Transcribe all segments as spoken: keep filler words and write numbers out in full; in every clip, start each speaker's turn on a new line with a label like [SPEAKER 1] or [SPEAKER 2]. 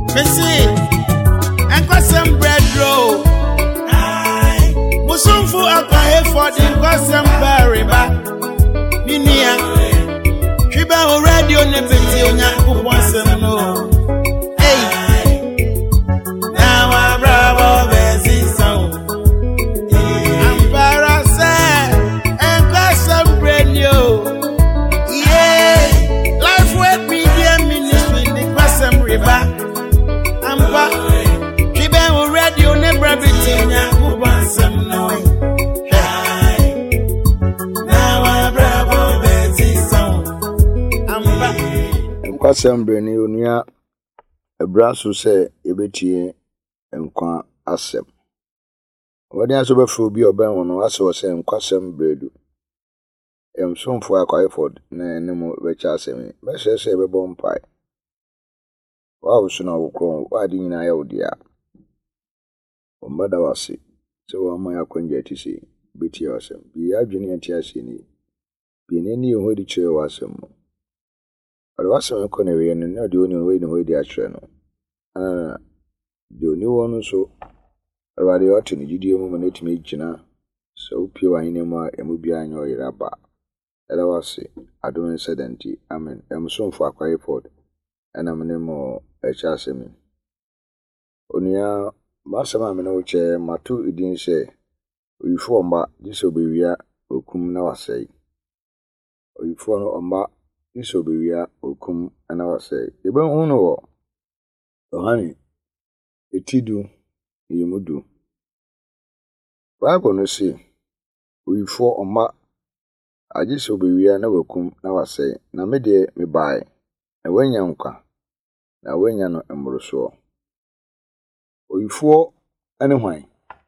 [SPEAKER 1] Messi, and some bread roll. Musumfu akahe for the custom berry back. Ninia, Shiba already on the video now. Once and no. Hey, now I'm bravo, Bessie song. I'm parasite and custom bread yo. Yeah, life with me, dear ministry, the custom river. I'm back. Shiba already on the brevity now.
[SPEAKER 2] Kwasem ni onua ebraso se ebetie enkwa asem wodi aso befo bi oban wono aso se nkwasem bredu emsomfo akwayford na enemo becha asem be se se bebo mpai wa usu na wokro wa di nyina ya odia ombada wase se wa ma yakwanje atisi betie asem bi adwene atiase ni bi ne ni ho di kire wasem Wasam kone we no na de oni we no we di akire no ah de oni wonu so awade ote ni gidie mu na etime gina so pie wa hine mu a emu bia anya oyira ba ele wase adon incidenti amen emsomfo akwayford ana mene mo echa asemi onia basama amene wo che matu idin se oyifo omba diso bewia okum na wasai oyifo no omba iso bewia okum ana wase ebe hunu wo ohani etidu yemudu Bible no si uyifo oma ajiso bewia na wakum na wase na mede me bai na wanya nkwa na wanya no embroso uyifo ane hwan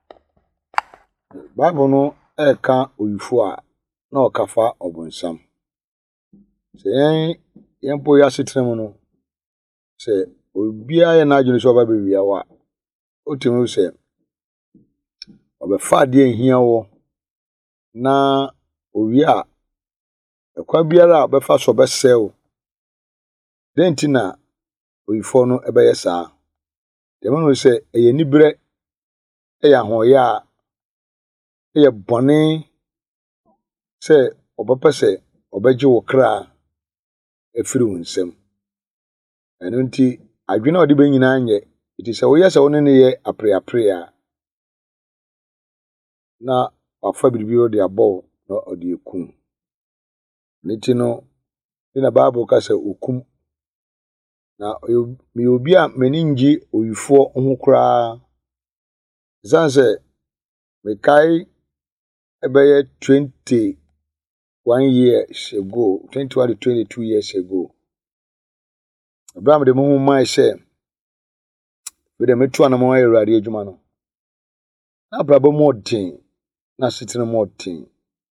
[SPEAKER 2] Bible no eka uyifo a na okafa obunsam se yempo ya sitrem no se obia ye na adwene so ba bewia wa otemu se obefa de ahia wo na owia ekwa biara obefa so besew dentina oyifo no ebeye saa dem no se eye nibre eye ahoya eye bone se obepese obeje wo kra efiri wunsem eno nti adwene odi be nyina anye iti se wo yesa wo ne ye apre apre a na afa bibi odi abo na odi ekum niti no ina Bible ka se okum na mi obi a meningi oyifo ho kra zanse me kai ebeye twenty-one years ago twenty-one to twenty-two years ago Abraham de mo mai se we de metu anamo ayirade adwuma no na Abraham mo tin na sitene mo tin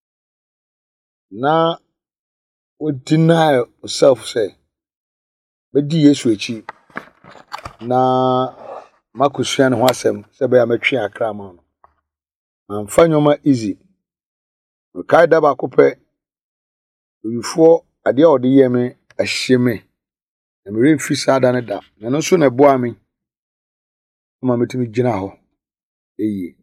[SPEAKER 2] na o deny self say be di Yesu echi na makusua ne ho asem se be ya metwe akra ma no amfa nyoma easy o kai da ba kopɛ uyifo ade a ode yeme ahyeme na mere mfi sada ne da na no so na boa me ma metimi gina ho eyi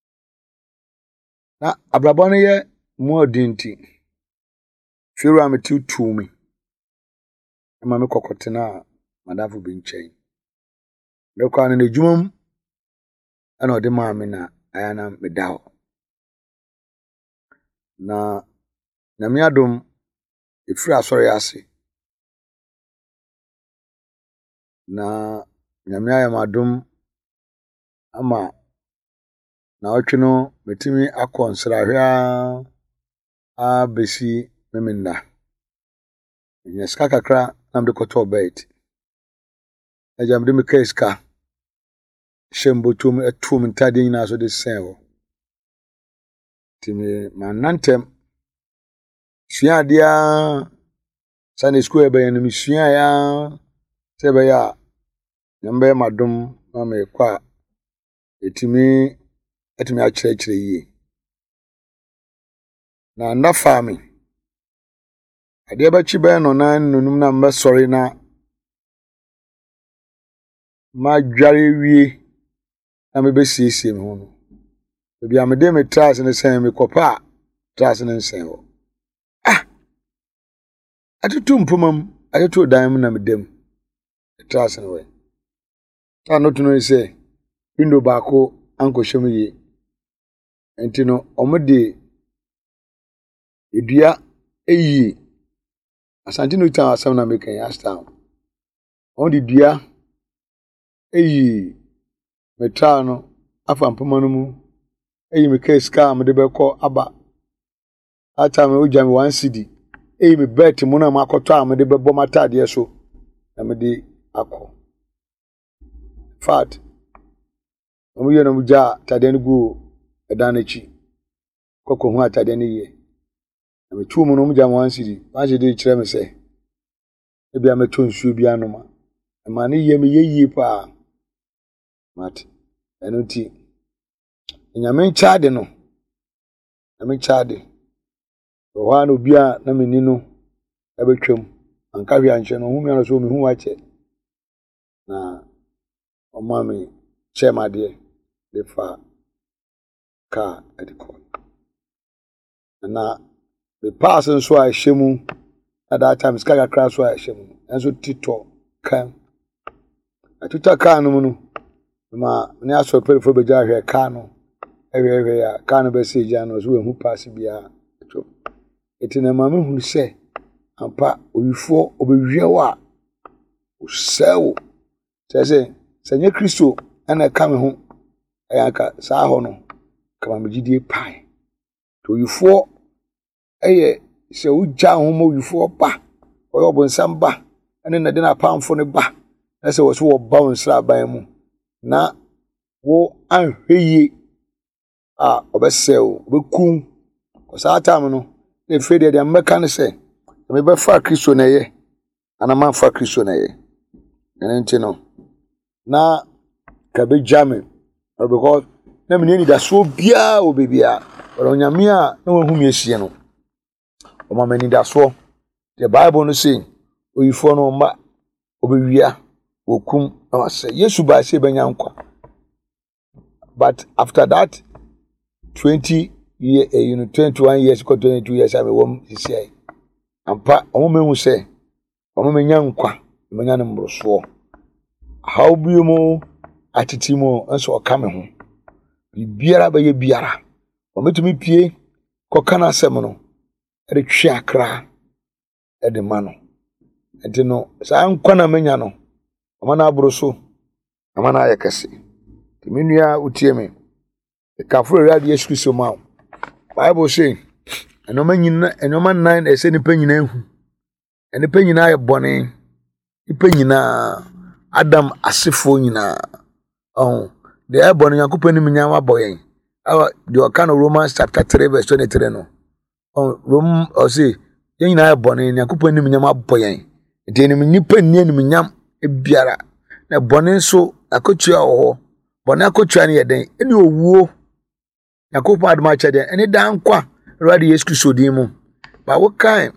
[SPEAKER 2] na abrabo no ye mu odinti firu ameti tu me ma me kokotena madafo bi nchen le kwa ne djumam ana ode ma me na ayana me dawo na na mi adom efiri asori ase na nyame ayamadom ama na otweno metimi akonsrahwa a besi memenda nyeska kakra na mde koto bait ajamde me keska shembotum etum ntade nyina so de senwo timi manantem sua dia Sunday school ebe ya no sua ya sebe ya nyambe madom na me kwa etimi etimi a kire kire yi na na fami ade ba chi be no na nunum na mbe sorry na ma dware wie na me be siesie me ho no ebi amede me tras ne sen me kopa tras ne sen ho ah atutu mpomam atutu dan mu na me dem tras ne we ta no to no say window baako anko hwem ye enti no omode edua eyi asante no ta asam na mekan ya stam on di dua eyi metal no afa mpoma no mu eyi me case car me de beko aba ata me ujam one cd eyi me bet mu na makoto a me de bebo matade so na me de akọ fat omu ye na mu ja tade no gu eda na chi kokko hu atade ne ye na me tu mu no mu jam one cd ba je de kire me se e bia me to nsu bia no ma e ma ne ye me ye yi pa mat eno ti nyame nchaade no nyame nchaade o ha no bia na me ni no e betwam anka hwe anhwe no hu me no so me hu wache na o ma me chema de de fa ka ediko na the person so a hwemu at that time ska kakra so a hwemu enso tito kan atuta kan no no ma ne aso perifo beja hwe kan no ewe ewe ya kan be se ja no so ehu pass bia to etina ma me hu se ampa oyifo obewie wa usew tese senye Kristo ana ka me ho ayaka sa ho no kama megidie pai to oyifo eye se uja ho mo oyifo ba oyo bonsam ba ene na de na pamfo ne ba na se wo so wo ba onsra ban mu na wo anhweye a obesew obekum osata me no e fede de mmeka ne se me be fa Kristo na ye ana man fa Kristo na ye ene nti no na ka be jame or because na me ni da so bia o bebia or onyame a na wo hu me ehie no o ma me ni da so the Bible no say oyifo no mba obewia wokum na say Yesu ba se benya nkwa but after that twenty year uh, you know twenty-one years ko twenty-two years I wom sisi ampa omo mehu se omo menya nkwa menya ne mbroso how biumo atitimo enso oka me ho bibiara ba ye biara ometumi pie ko kana asem no e twa akra e de ma no enti no sa nkwa na menya no omo na abroso omo na ayekese timinua utie me e kafuro radio Yesu Kristo ma Bible say enoma nyina enoma nine e se ni panyina ehu ene panyina aye bone ipanyina Adam asefo nyina oh de aye bone yakopani minyama boyen awa de okano Romans chapter three verse twenty-three no oh rom o say nyina aye bone yakopani minyama boyen de ni nipa ni ni minyam e biara na bone so akotua ho bone akotua ne yeden ene owuo yakopa adma chede ene dankwa radio Yesu Kristo din mu ba wo kan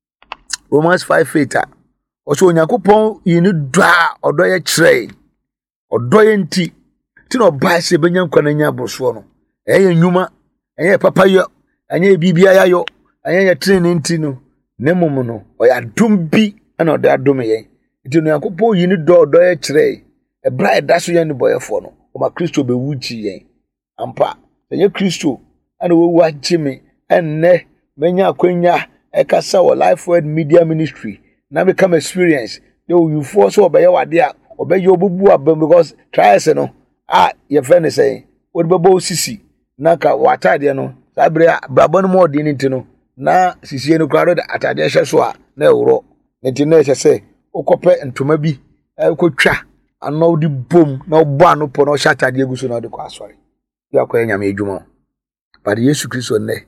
[SPEAKER 2] Romans five eight o so Yakopon yini dwa odo ye kire odo ye nti ti no ba se benya nkwa na nya boso no eye nyuma eye papa yo anye bibia ya yo anye training nti no nemum no o ya dum bi na odo adom ye nti no Yakopon yini do odo ye kire e bra da so ye ne boyefo no o ma Kristo be wuchi ye ampa anye Kristo ana wo wagime enne menya akwanya ekasa wo Life Word Media Ministry na become experience they will you force obey wade a obey obubu abam because trials no ah your friend is saying what bebo sisi na ka watade no sabre brabo no mo di nti no na sisi no kwaro atade hye so a na ewro nti na hye se okope ntoma bi ekotwa ano di bom na obo ano po na shatade eguso na de kwa asori ya kwa nyame edwuma but Yesu Kristo ne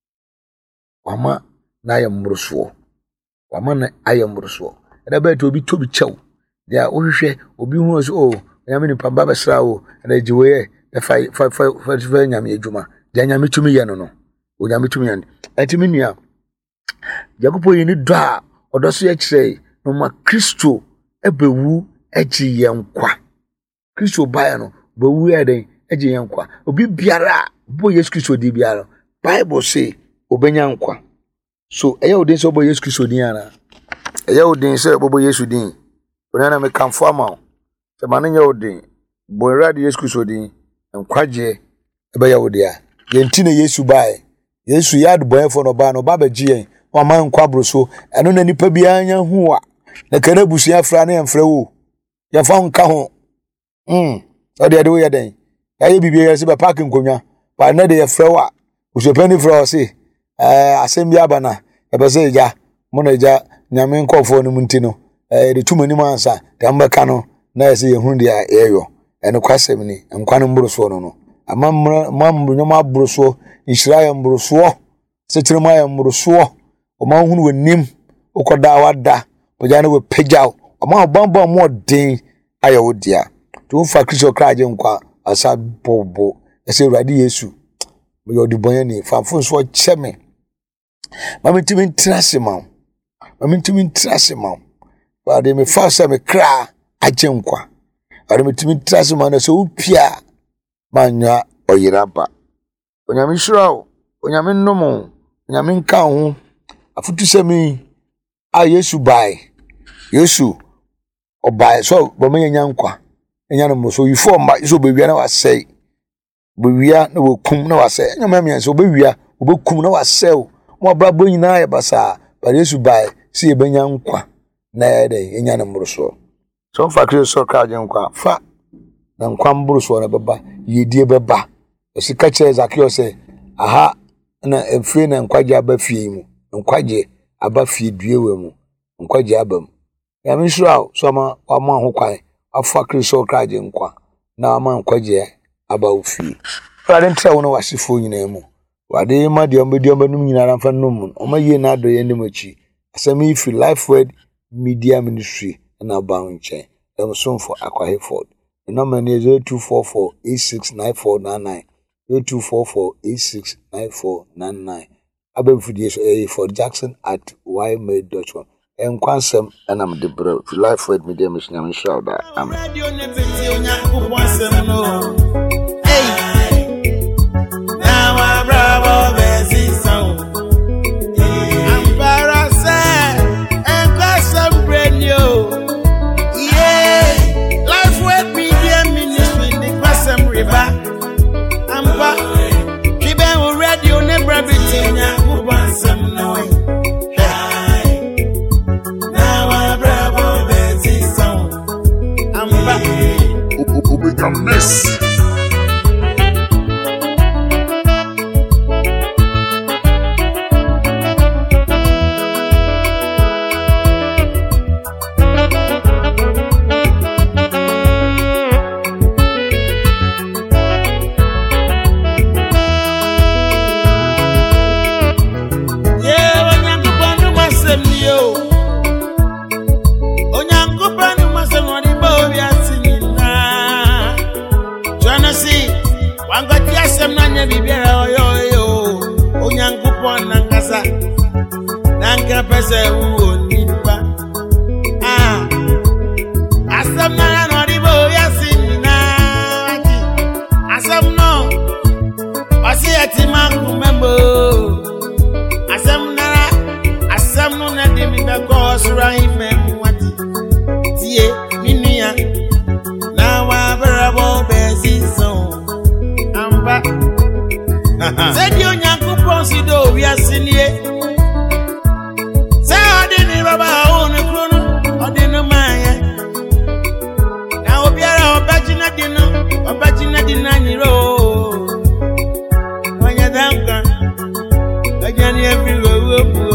[SPEAKER 2] wama na yamruso wama na ayamruso eda ba to obi tobi chew dia ohwehwe obi hu so o nyame ni pamba besra o na jiwe e fa fa fa fa nyame edwuma dia nyame tumi ye no no o nyame tumi ye etimi nua Yakopo yini do a odo so ye kire no ma Kristo ebewu eji ye nkwa Kristo bae no ba wu eden eje yen kwa obi biara bo Yesu Kristo di biara Bible say obenya nkwa so eya odin so bo Yesu Kristo din ana eya odin se bo Yesu din onana me kamfo ama se mane nya odin bo radi Yesu Kristo din nkwaje ebeya odia yenti na Yesu bae Yesu yad boyefo no ba no ba baji yen o man nkwa broso eno na nipa bia anya hu a na kana busu afra na emfra wo ya fa nka ho mm so de de wo yeden ya ye bibia ya se ba park nkonwa ba na de ya fra wa usopani fra o se eh asem bia bana e be se ja mo na ja nyame nkofo no muntino eh de tumani mansa de ambaka no na ya se ye hu de ya eyo eno kwasem ni nkwa no mbroso no no ama mam nyoma broso Israel mbroso setirema ya mbroso o ma hunu wanim ukoda wada oja na we pejao o ma bamba mo den aya wodia to fa Kristo kraje nkwa asa bobo ese urade Yesu mo yodi bonya ni fa funso cheme mami timi trase ma mami timi trase ma ba de me fa sa me kra aje nkwa ade me timi trase ma na so upia manya oyiraba onyame shirawo onyame nnomo onyame nka ho afutu semi a Yesu bai Yesu obai so bo me nya nkwa nya no so yifo ma so be wia na wasei be wia na wokum na wasei nya ma me so be wia obekum na wasei mo brabo nyina ya basa ba Yesu bai si e benya nkwa na ya de nya no mroso so fa Kristo so ka je nkwa fa na nkwa mbroso na beba yedie beba osika che Zakio se aha na efre na nkwaje aba fie mu nkwaje aba fie duewe mu nkwaje aba mu ya menshura so ma ama ho kwan afa Kristo kraje nkwa na ama nkwaje aba ofie fare ntra wo no wasifo nyina mu wade ma de ombedi ombedum nyina ramfa num o ma ye na do ye ndemachi asemi ifi Lifeword Media Ministry na ba nche dem sonfo Akwa Hayford the number is zero two four four eight six nine four nine nine zero two four four eight six nine four nine nine Abel for Jackson at y mail dot com. And Quansem and I'm the bro. Lifeword Media Mission. I'm sure that I'm. Now I'm bravo, busy song. I'm parasite and Quansem brand new. Yeah, Lifeword Media Ministry. The Quansem River. Everything I would want some noise. Now I bravo busy song. I'm back. Omega mess. Everywhere